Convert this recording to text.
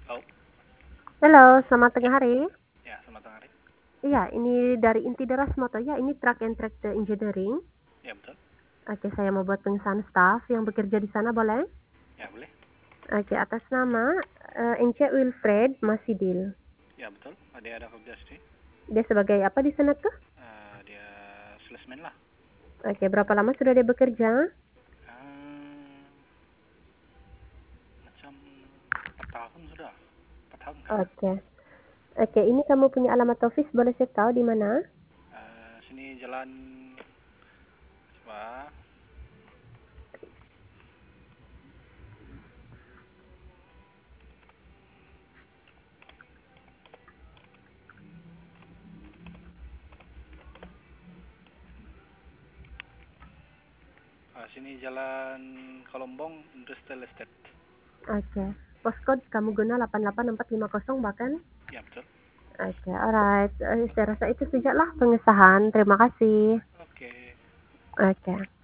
Oh, Halo, selamat tengah hari. ya selamat tengah hari. Iya, ini dari Inti Deras Moto. Ya, ini Truck and Tractor Engineering. Ya betul. Oke, saya mau buat pengesahan staff yang bekerja di sana, boleh? Ya boleh. Oke, atas nama Ence Wilfred Masidil. Ya betul. Dia ada kerja sini. Dia sebagai apa di sana tuh? Dia salesman lah. Oke, berapa lama sudah dia bekerja? Eh, Macam 4 tahun sudah. 4 tahun kayaknya. Oke. Oke, ini kamu punya alamat office, boleh saya tahu di mana? Sini jalan apa? Sini jalan Kolombong Industrial Estate. Oke. Postcode kamu guna 88450 bahkan? Ya betul. Oke, alright. Saya rasa itu sajalah pengesahan. Terima kasih. Oke. Oke.